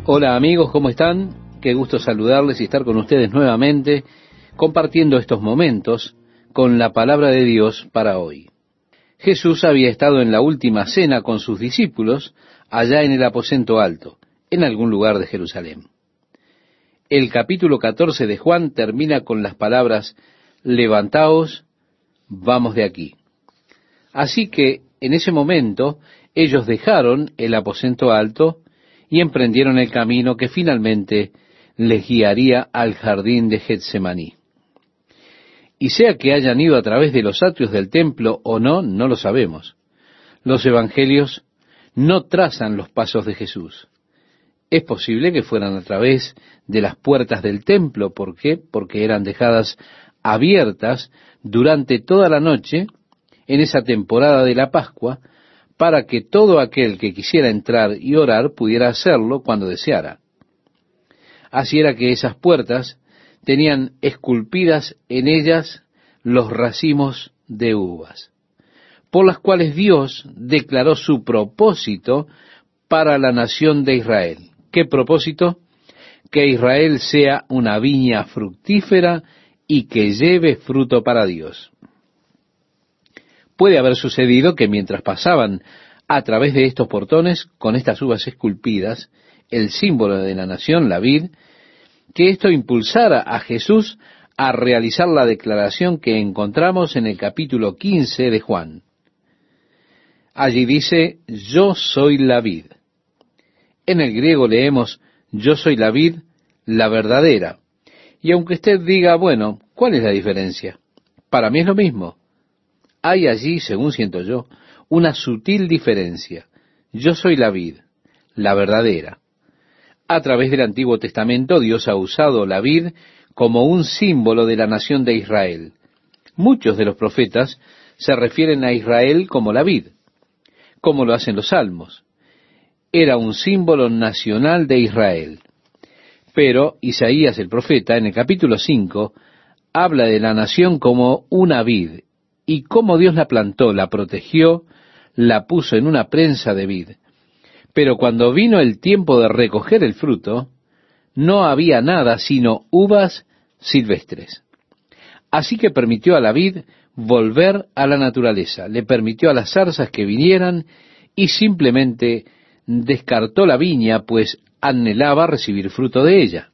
Hola amigos, ¿cómo están? Qué gusto saludarles y estar con ustedes nuevamente, compartiendo estos momentos con la palabra de Dios para hoy. Jesús había estado en la última cena con sus discípulos, allá en el aposento alto, en algún lugar de Jerusalén. El capítulo 14 de Juan termina con las palabras, levantaos, vamos de aquí. Así que, en ese momento, ellos dejaron el aposento alto y emprendieron el camino que finalmente les guiaría al jardín de Getsemaní. Y sea que hayan ido a través de los atrios del templo o no, no lo sabemos. Los evangelios no trazan los pasos de Jesús. Es posible que fueran a través de las puertas del templo. ¿Por qué? Porque eran dejadas abiertas durante toda la noche en esa temporada de la Pascua, para que todo aquel que quisiera entrar y orar pudiera hacerlo cuando deseara. Así era que esas puertas tenían esculpidas en ellas los racimos de uvas, por las cuales Dios declaró su propósito para la nación de Israel. ¿Qué propósito? Que Israel sea una viña fructífera y que lleve fruto para Dios. Puede haber sucedido que mientras pasaban a través de estos portones, con estas uvas esculpidas, el símbolo de la nación, la vid, que esto impulsara a Jesús a realizar la declaración que encontramos en el capítulo 15 de Juan. Allí dice, yo soy la vid. En el griego leemos, yo soy la vid, la verdadera. Y aunque usted diga, bueno, ¿cuál es la diferencia? Para mí es lo mismo. Hay allí, según siento yo, una sutil diferencia. Yo soy la vid, la verdadera. A través del Antiguo Testamento, Dios ha usado la vid como un símbolo de la nación de Israel. Muchos de los profetas se refieren a Israel como la vid, como lo hacen los salmos. Era un símbolo nacional de Israel. Pero Isaías el profeta, en el capítulo 5, habla de la nación como una vid, y cómo Dios la plantó, la protegió, la puso en una prensa de vid. Pero cuando vino el tiempo de recoger el fruto, no había nada sino uvas silvestres. Así que permitió a la vid volver a la naturaleza, le permitió a las zarzas que vinieran y simplemente descartó la viña, pues anhelaba recibir fruto de ella.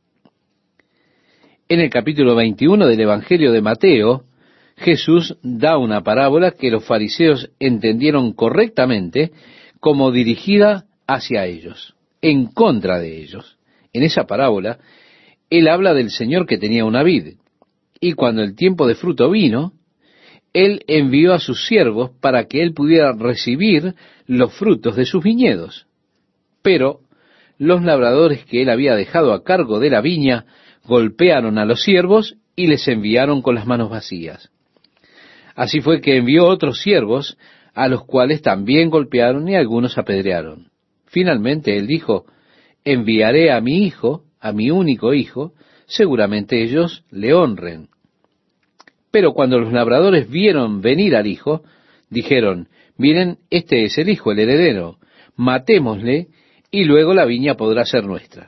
En el capítulo 21 del Evangelio de Mateo, Jesús da una parábola que los fariseos entendieron correctamente como dirigida hacia ellos, en contra de ellos. En esa parábola, Él habla del Señor que tenía una vid, y cuando el tiempo de fruto vino, Él envió a sus siervos para que Él pudiera recibir los frutos de sus viñedos. Pero los labradores que Él había dejado a cargo de la viña golpearon a los siervos y les enviaron con las manos vacías. Así fue que envió otros siervos, a los cuales también golpearon y algunos apedrearon. Finalmente él dijo, enviaré a mi hijo, a mi único hijo, seguramente ellos le honren. Pero cuando los labradores vieron venir al hijo, dijeron, miren, este es el hijo, el heredero, matémosle, y luego la viña podrá ser nuestra.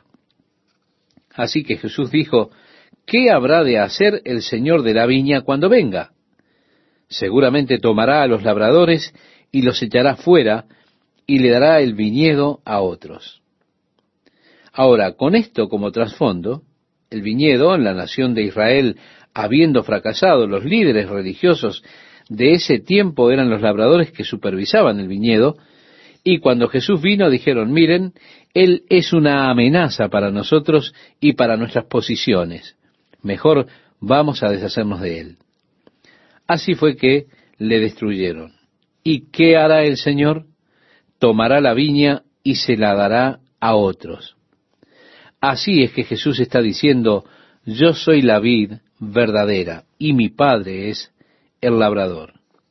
Así que Jesús dijo, ¿qué habrá de hacer el Señor de la viña cuando venga? Seguramente tomará a los labradores y los echará fuera y le dará el viñedo a otros. Ahora, con esto como trasfondo, el viñedo en la nación de Israel, habiendo fracasado, los líderes religiosos de ese tiempo eran los labradores que supervisaban el viñedo, y cuando Jesús vino dijeron, miren, Él es una amenaza para nosotros y para nuestras posiciones. Mejor vamos a deshacernos de Él. Así fue que le destruyeron. ¿Y qué hará el Señor? Tomará la viña y se la dará a otros. Así es que Jesús está diciendo, yo soy la vid verdadera y mi Padre es el labrador.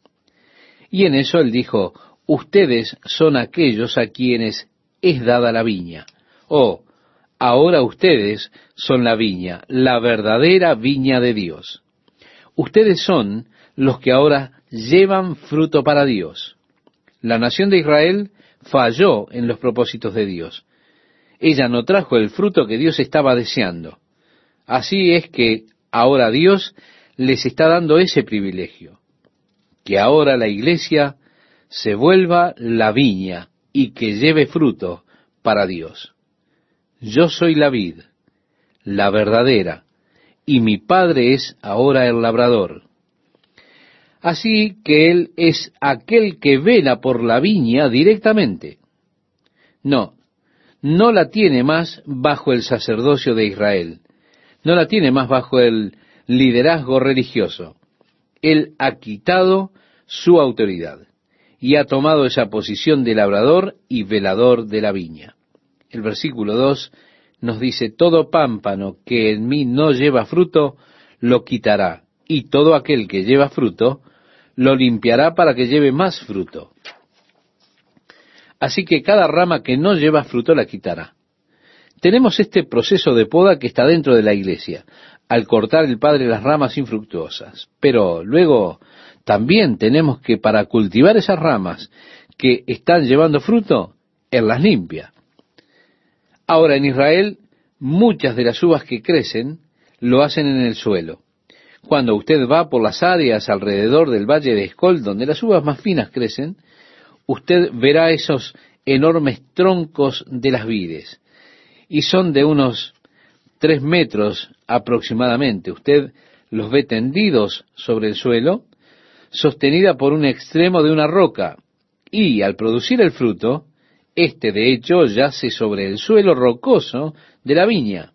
Y en eso él dijo, ustedes son aquellos a quienes es dada la viña. Ahora ustedes son la viña, la verdadera viña de Dios. Ustedes son los que ahora llevan fruto para Dios. La nación de Israel falló en los propósitos de Dios. ella no trajo el fruto que Dios estaba deseando. Así es que ahora Dios les está dando ese privilegio, que ahora la iglesia se vuelva la viña y que lleve fruto para Dios. Yo soy la vid, la verdadera, y mi Padre es ahora el labrador. Así que Él es aquel que vela por la viña directamente. No la tiene más bajo el sacerdocio de Israel, no la tiene más bajo el liderazgo religioso. Él ha quitado su autoridad y ha tomado esa posición de labrador y velador de la viña. El versículo 2 nos dice: todo pámpano que en mí no lleva fruto, lo quitará, y todo aquel que lleva fruto, lo limpiará para que lleve más fruto. Así que cada rama que no lleva fruto la quitará. Tenemos este proceso de poda que está dentro de la iglesia, al cortar el Padre las ramas infructuosas. Pero luego también tenemos que, para cultivar esas ramas que están llevando fruto, Él las limpia. Ahora, en Israel, muchas de las uvas que crecen lo hacen en el suelo. Cuando usted va por las áreas alrededor del valle de Escol, donde las uvas más finas crecen, usted verá esos enormes troncos de las vides, y son de unos 3 metros aproximadamente. Usted los ve tendidos sobre el suelo, sostenida por un extremo de una roca, y al producir el fruto, este de hecho yace sobre el suelo rocoso de la viña.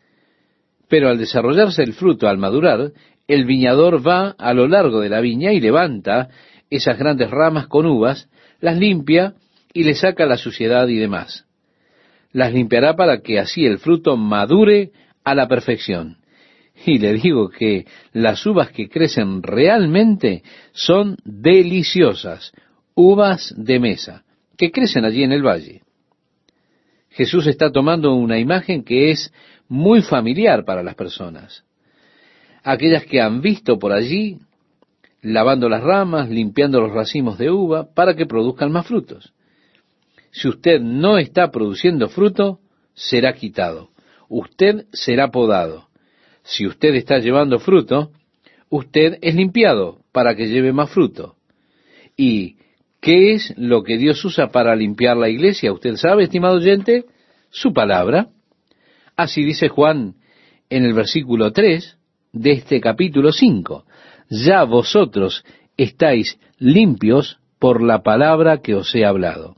Pero al desarrollarse el fruto, al madurar, el viñador va a lo largo de la viña y levanta esas grandes ramas con uvas, las limpia y le saca la suciedad y demás. Las limpiará para que así el fruto madure a la perfección. Y le digo que las uvas que crecen realmente son deliciosas, uvas de mesa, que crecen allí en el valle. Jesús está tomando una imagen que es muy familiar para las personas. Aquellas que han visto por allí, lavando las ramas, limpiando los racimos de uva, para que produzcan más frutos. Si usted no está produciendo fruto, será quitado. Usted será podado. Si usted está llevando fruto, usted es limpiado para que lleve más fruto. ¿Y qué es lo que Dios usa para limpiar la iglesia? ¿Usted sabe, estimado oyente? Su palabra. Así dice Juan en el versículo 3 de este capítulo 5. Ya vosotros estáis limpios por la palabra que os he hablado.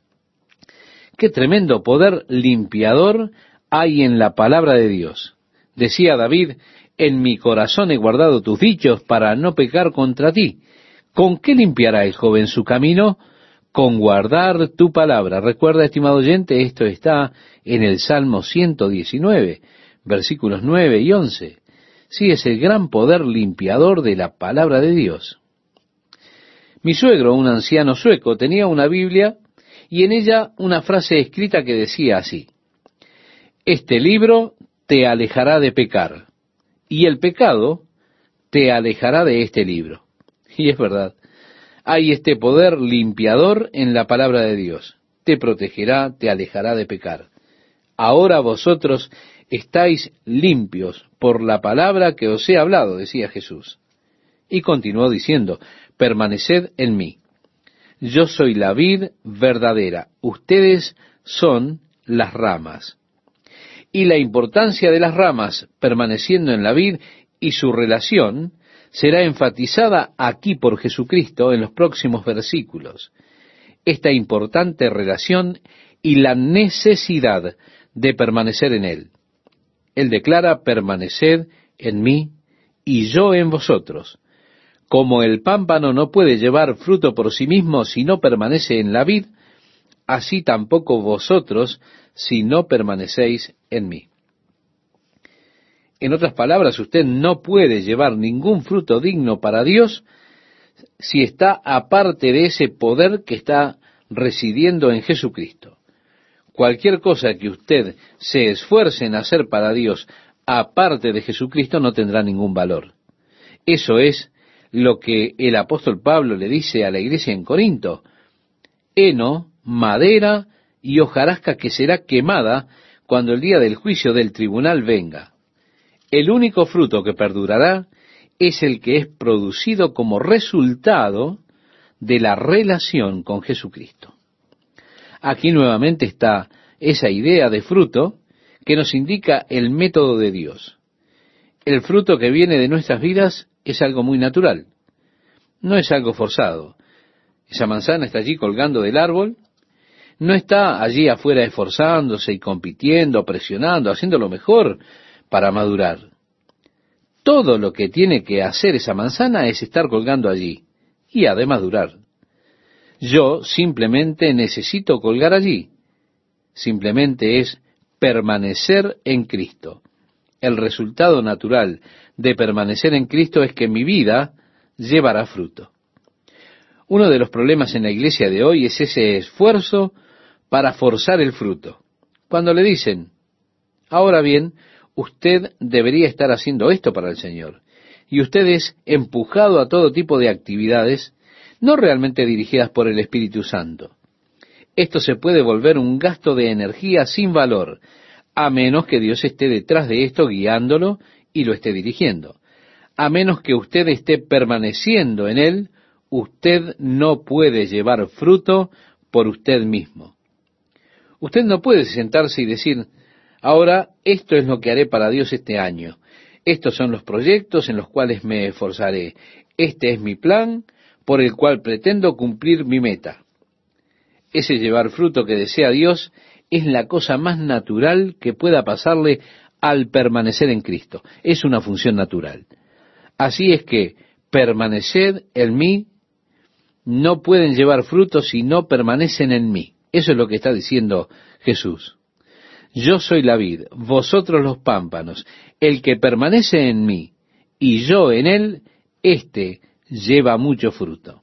Qué tremendo poder limpiador hay en la palabra de Dios. Decía David: en mi corazón he guardado tus dichos para no pecar contra ti. ¿Con qué limpiará el joven su camino? Con guardar tu palabra. Recuerda, estimado oyente, esto está en el Salmo 119, versículos 9 y 11. Sí, es el gran poder limpiador de la palabra de Dios. Mi suegro, un anciano sueco, tenía una Biblia y en ella una frase escrita que decía así: este libro te alejará de pecar, y el pecado te alejará de este libro. Y es verdad, hay este poder limpiador en la palabra de Dios. Te protegerá, te alejará de pecar. Ahora vosotros estáis limpios por la palabra que os he hablado, decía Jesús. Y continuó diciendo: permaneced en mí. Yo soy la vid verdadera, ustedes son las ramas. Y la importancia de las ramas permaneciendo en la vid y su relación será enfatizada aquí por Jesucristo en los próximos versículos. Esta importante relación y la necesidad de permanecer en Él. Él declara: permaneced en mí y yo en vosotros. Como el pámpano no puede llevar fruto por sí mismo si no permanece en la vid, así tampoco vosotros si no permanecéis en mí. En otras palabras, usted no puede llevar ningún fruto digno para Dios si está aparte de ese poder que está residiendo en Jesucristo. Cualquier cosa que usted se esfuerce en hacer para Dios aparte de Jesucristo no tendrá ningún valor. Eso es lo que el apóstol Pablo le dice a la iglesia en Corinto: heno, madera y hojarasca que será quemada cuando el día del juicio del tribunal venga. El único fruto que perdurará es el que es producido como resultado de la relación con Jesucristo. Aquí nuevamente está esa idea de fruto que nos indica el método de Dios. El fruto que viene de nuestras vidas es algo muy natural, no es algo forzado. Esa manzana está allí colgando del árbol, no está allí afuera esforzándose y compitiendo, presionando, haciendo lo mejor para madurar. Todo lo que tiene que hacer esa manzana es estar colgando allí y ha de madurar. Yo simplemente necesito colgar allí. Simplemente es permanecer en Cristo. El resultado natural de permanecer en Cristo es que mi vida llevará fruto. Uno de los problemas en la iglesia de hoy es ese esfuerzo para forzar el fruto. Cuando le dicen, ahora bien, usted debería estar haciendo esto para el Señor, y usted es empujado a todo tipo de actividades no realmente dirigidas por el Espíritu Santo. Esto se puede volver un gasto de energía sin valor, a menos que Dios esté detrás de esto guiándolo y lo esté dirigiendo. A menos que usted esté permaneciendo en Él, usted no puede llevar fruto por usted mismo. Usted no puede sentarse y decir, ahora esto es lo que haré para Dios este año. Estos son los proyectos en los cuales me esforzaré. Este es mi plan por el cual pretendo cumplir mi meta. Ese llevar fruto que desea Dios es la cosa más natural que pueda pasarle al permanecer en Cristo. Es una función natural. Así es que permaneced en mí, no pueden llevar fruto si no permanecen en mí. Eso es lo que está diciendo Jesús. Yo soy la vid, vosotros los pámpanos. El que permanece en mí y yo en él, éste lleva mucho fruto.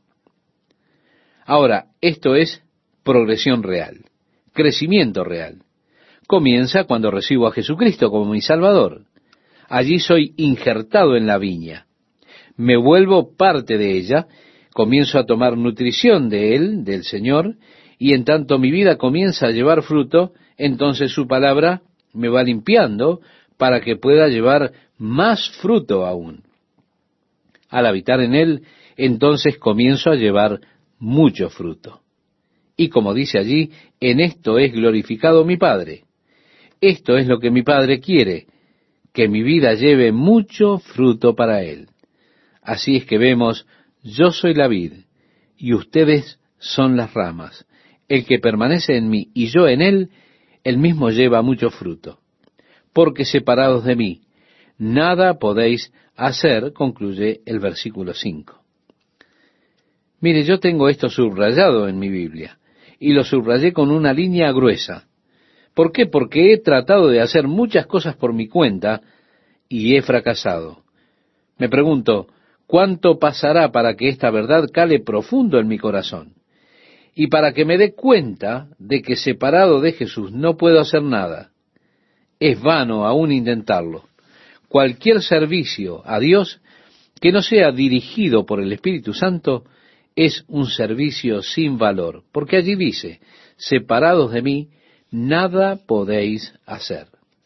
Ahora, esto es progresión real, crecimiento real. Comienza cuando recibo a Jesucristo como mi Salvador. Allí soy injertado en la viña. Me vuelvo parte de ella, comienzo a tomar nutrición de Él, del Señor, y en tanto mi vida comienza a llevar fruto, entonces su palabra me va limpiando para que pueda llevar más fruto aún. Al habitar en Él, entonces comienzo a llevar mucho fruto. Y como dice allí, en esto es glorificado mi Padre. Esto es lo que mi Padre quiere, que mi vida lleve mucho fruto para Él. Así es que vemos, yo soy la vid, y ustedes son las ramas. El que permanece en mí y yo en él, él mismo lleva mucho fruto. Porque separados de mí, nada podéis hacer, concluye el versículo 5. Mire, yo tengo esto subrayado en mi Biblia, y lo subrayé con una línea gruesa. ¿Por qué? Porque he tratado de hacer muchas cosas por mi cuenta y he fracasado. Me pregunto, ¿cuánto pasará para que esta verdad cale profundo en mi corazón? Y para que me dé cuenta de que separado de Jesús no puedo hacer nada. Es vano aún intentarlo. Cualquier servicio a Dios que no sea dirigido por el Espíritu Santo es un servicio sin valor, porque allí dice, separados de mí, nada podéis hacer.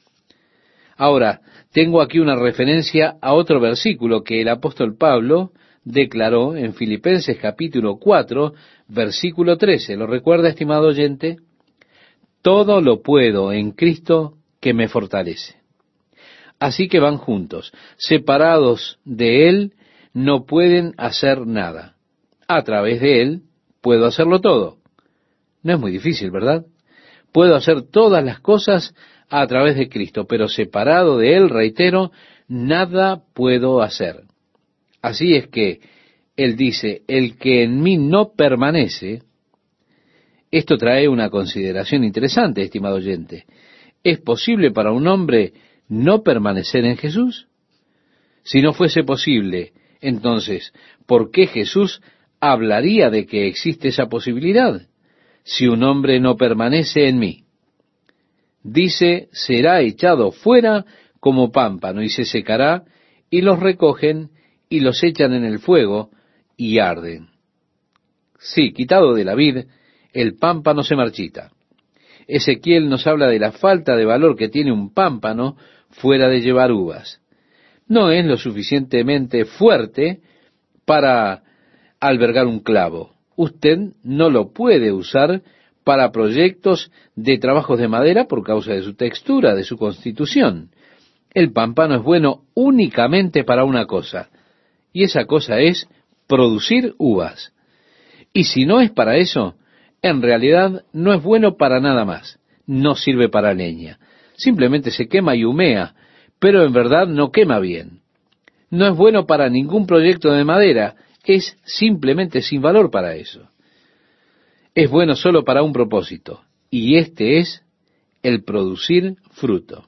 Ahora, tengo aquí una referencia a otro versículo que el apóstol Pablo declaró en Filipenses capítulo 4, versículo 13. ¿Lo recuerda, estimado oyente? Todo lo puedo en Cristo que me fortalece. Así que van juntos. Separados de Él, no pueden hacer nada. A través de Él, puedo hacerlo todo. No es muy difícil, ¿verdad? Puedo hacer todas las cosas a través de Cristo, pero separado de Él, reitero, nada puedo hacer. Así es que Él dice, el que en mí no permanece, esto trae una consideración interesante, estimado oyente. ¿Es posible para un hombre no permanecer en Jesús? Si no fuese posible, entonces, ¿por qué Jesús hablaría de que existe esa posibilidad? Si un hombre no permanece en mí. Dice, será echado fuera como pámpano y se secará, y los recogen y los echan en el fuego y arden. Sí, quitado de la vid, el pámpano se marchita. Ezequiel nos habla de la falta de valor que tiene un pámpano fuera de llevar uvas. No es lo suficientemente fuerte para albergar un clavo. Usted no lo puede usar para proyectos de trabajos de madera por causa de su textura, de su constitución. El pámpano es bueno únicamente para una cosa, y esa cosa es producir uvas. Y si no es para eso, en realidad no es bueno para nada más. No sirve para leña. Simplemente se quema y humea, pero en verdad no quema bien. No es bueno para ningún proyecto de madera, es simplemente sin valor para eso. Es bueno solo para un propósito, y este es el producir fruto.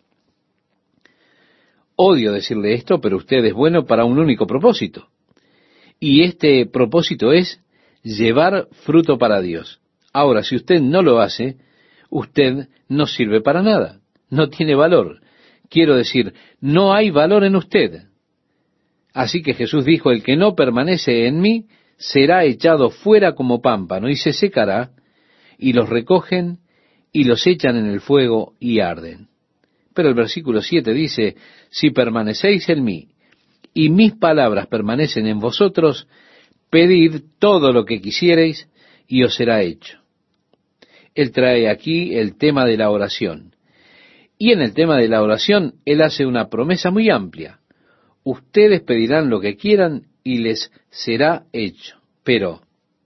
Odio decirle esto, pero usted es bueno para un único propósito. Y este propósito es llevar fruto para Dios. Ahora, si usted no lo hace, usted no sirve para nada. No tiene valor. Quiero decir, no hay valor en usted. Así que Jesús dijo, el que no permanece en mí será echado fuera como pámpano y se secará, y los recogen y los echan en el fuego y arden. Pero el versículo 7 dice, si permanecéis en mí y mis palabras permanecen en vosotros, pedid todo lo que quisiereis y os será hecho. Él trae aquí el tema de la oración. Y en el tema de la oración, él hace una promesa muy amplia. Ustedes pedirán lo que quieran y les será hecho. Pero,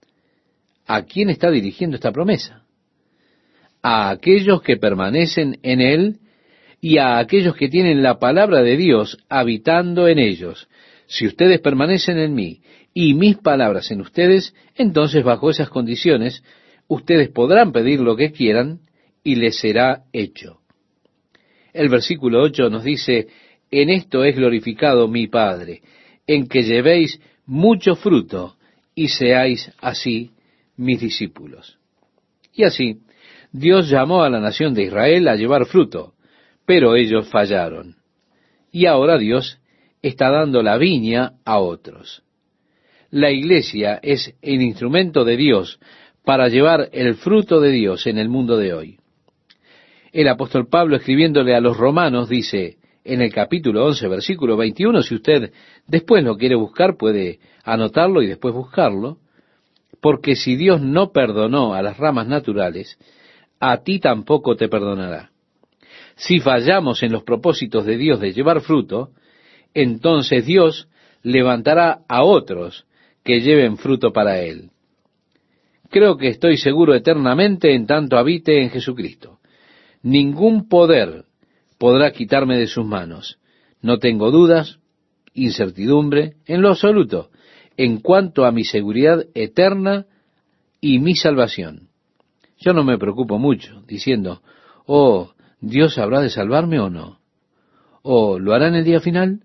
¿a quién está dirigiendo esta promesa? A aquellos que permanecen en él y a aquellos que tienen la palabra de Dios habitando en ellos. Si ustedes permanecen en mí y mis palabras en ustedes, entonces bajo esas condiciones, ustedes podrán pedir lo que quieran y les será hecho. El versículo 8 nos dice, en esto es glorificado mi Padre, en que llevéis mucho fruto y seáis así mis discípulos. Y así, Dios llamó a la nación de Israel a llevar fruto, pero ellos fallaron. Y ahora Dios está dando la viña a otros. La iglesia es el instrumento de Dios para llevar el fruto de Dios en el mundo de hoy. El apóstol Pablo, escribiéndole a los romanos, dice en el capítulo 11, versículo 21, si usted después lo quiere buscar, puede anotarlo y después buscarlo, porque si Dios no perdonó a las ramas naturales, a ti tampoco te perdonará. Si fallamos en los propósitos de Dios de llevar fruto, entonces Dios levantará a otros que lleven fruto para Él. Creo que estoy seguro eternamente en tanto habite en Jesucristo. Ningún poder podrá quitarme de sus manos. No tengo dudas, incertidumbre, en lo absoluto, en cuanto a mi seguridad eterna y mi salvación. Yo no me preocupo mucho, diciendo, oh, ¿Dios habrá de salvarme o no? ¿O lo hará en el día final?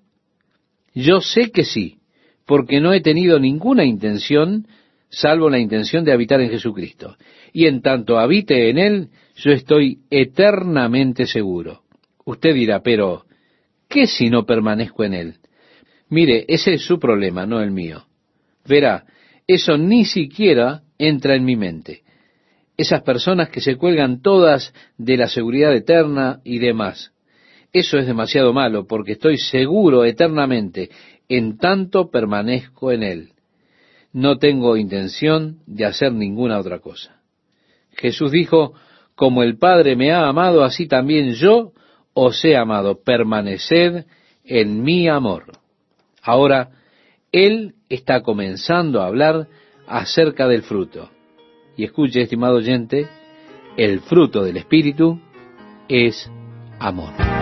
Yo sé que sí, porque no he tenido ninguna intención, salvo la intención de habitar en Jesucristo. Y en tanto habite en Él, yo estoy eternamente seguro. Usted dirá, pero, ¿qué si no permanezco en Él? Mire, ese es su problema, no el mío. Verá, eso ni siquiera entra en mi mente. Esas personas que se cuelgan todas de la seguridad eterna y demás. Eso es demasiado malo, porque estoy seguro eternamente, en tanto permanezco en Él. No tengo intención de hacer ninguna otra cosa. Jesús dijo, como el Padre me ha amado, así también yo os he amado. Permaneced en mi amor. Ahora, Él está comenzando a hablar acerca del fruto. Y escuche, estimado oyente, el fruto del Espíritu es amor.